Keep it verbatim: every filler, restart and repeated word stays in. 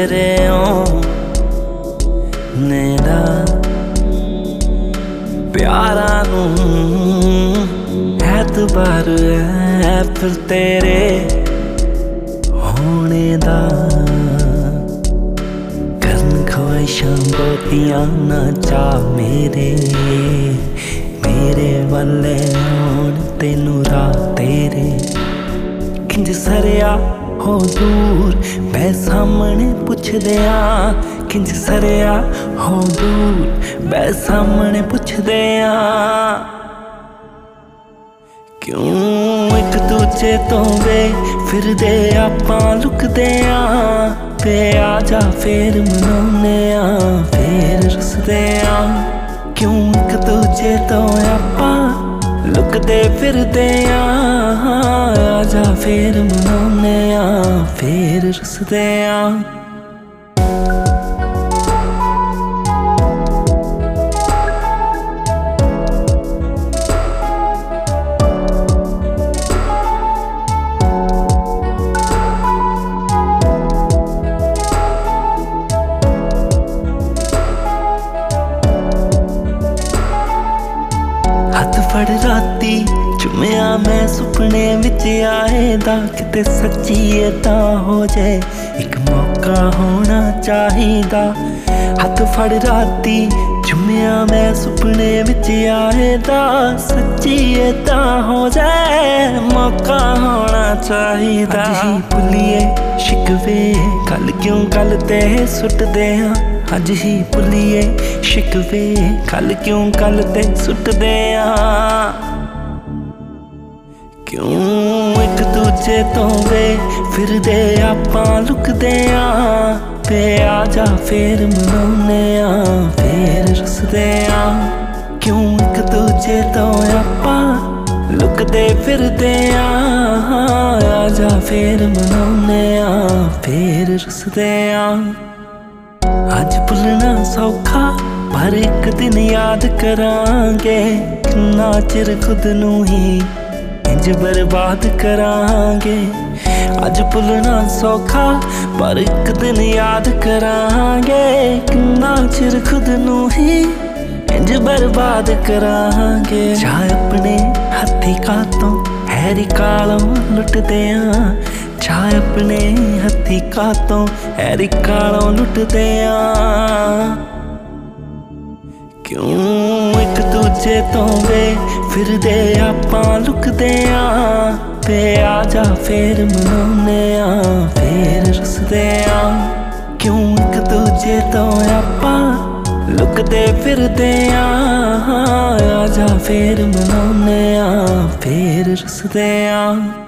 तेरे नेड़ा प्यारा नू एतबार है फिर तेरे होने दा। करन ख्वाहिशां बहुतियां ना चा मेरे मेरे वाले होण तेनू राह तेरे। किंज सरिया हो दूर बै सामने पुछदे आ, किंज सरिया हो दूर बै सामने पुछदे आ। क्यों एक दूजे तो वे फिरदे आपां लुकदे आ, ते आजा फेर मनाउने आ फेर रुसदे आ। क्यों एक दूजे तो आपां लुकदे फिरदे आ, आजा फेर मनाउने आ फेर रुसदे आ। हथ फड़ राती चुमिया मैं सुपने विच आए दा, किते सच्ची इदां हो जाए एक मौका होना चाहिदा। हथ फड़ राती चुमिया मैं सुपने विच आए दा, सच्ची इदां हो जाए मौका होना चाहिदा। अज ही भुलिए शिकवे कल क्यों कल ते सुटदे आ, अज ही भुलिए शिकवे कल क्यों कल ते सुटदे आ। क्यों एक दूजे तो वे फिरदे आपां लुकदे आ, ते आजा फेर मनाउने आ फेर रुसदे आ। क्यों एक दूजे तो आपां लुकदे फिरदे आ, आजा फेर मनाउने आ फेर रुसदे आ। अज भुलना सौखा पर एक दिन याद करांगे, किन्ना चिर खुद नू ही इंज बर्बाद करांगे। अज भुलना सौखा पर एक दिन याद करांगे, किन्ना चिर खुद नू ही इंज बर्बाद करांगे। चाहे अपने हथी कातों हैरी कालों लुटदे आ, चाहे अपने हथी कातों हैरी कालों लुटदे आ। क्यों एक दूजे तो वे फिरदे आपां लुकदे आ, ते आजा फेर मनाउने आ फेर रुसदे आ। क्यों एक दूजे तो आपां लुकदे फिरदे आ, आजा फेर मनाउने आ फेर रुसदे आ।